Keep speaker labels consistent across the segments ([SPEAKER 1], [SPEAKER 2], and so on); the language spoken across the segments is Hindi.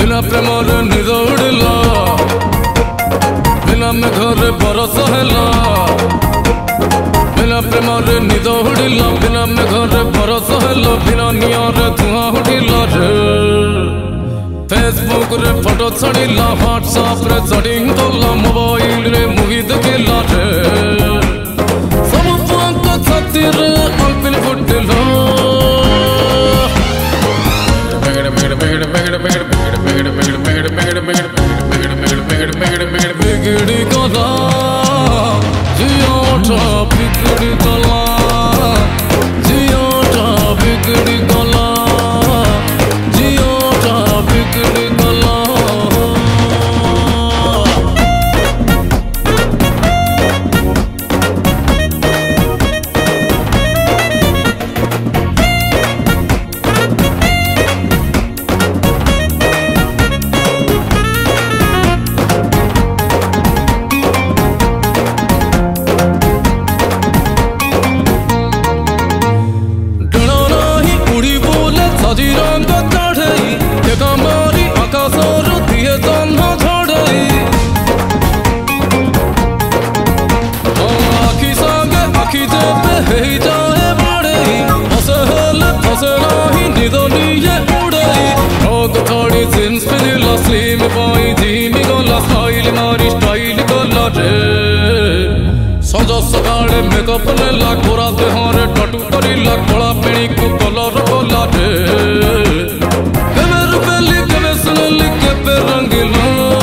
[SPEAKER 1] बिना प्रेमर निद उड़िला बिना मेघर बरस हैला बिना प्रेमर निद उड़िला बिना मेघर बरस हैला बिना नियर धुआं उड़िला रे फेसबुक रे फोटो छड़िला व्हाट्सएप रे चढ़िंग कला मोबाइल रे मूवी देखिला रे सब पंक छाती रे अल्पिन फुटिला बिगड़ी गला जियोटा बिगड़ी गला जियोटा बिगड़ी गला जियोटा बिगड़ी गला रंग चढ़ई मारी आकाशर दिए जन्म झड़ई आखि संगे आखि जेबे हे जाए बड़ई हसे हेले फसे नहीं निद निये उड़ई रोग थोड़ी जींस पिला स्लिम पाई जीनी गला स्टाइल मारी स्टाइल गला रे सज सकाळे मेकअप नेला गोरा देहरे टटू करिला कला पेणी को कलर गला रे केबे रुपेली केबे सुनली केबे रंगीला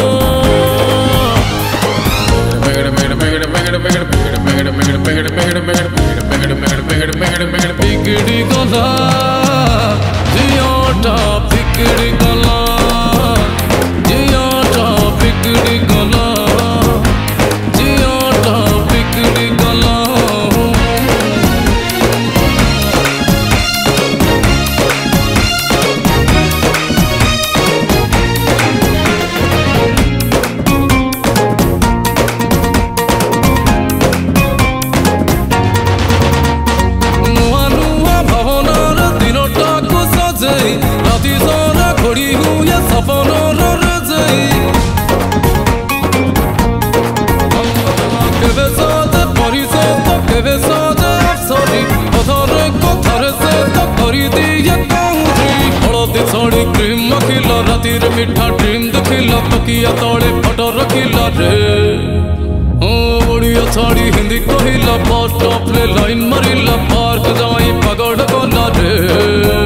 [SPEAKER 1] बिगड़ी गला जियोटा बिगड़ी गला जियोटा बिगड़ी गला जियोटा बिगड़ी गला राती सारा घड़ी हुए सपनों रजाई केवे साथे परिसत केवे साथे अफसरी कथारे कथारे से तो करी दिए काउंट्री हलदी छड़ी क्रीम मखिला राती रे मिठा ड्रीम देखिला तकिया तले फटो रखिला रे ओडिया छाड़ी हिंदी कहिला बस स्टॉप रे लाइन मरिला पार्क जाई पगड़ गला रे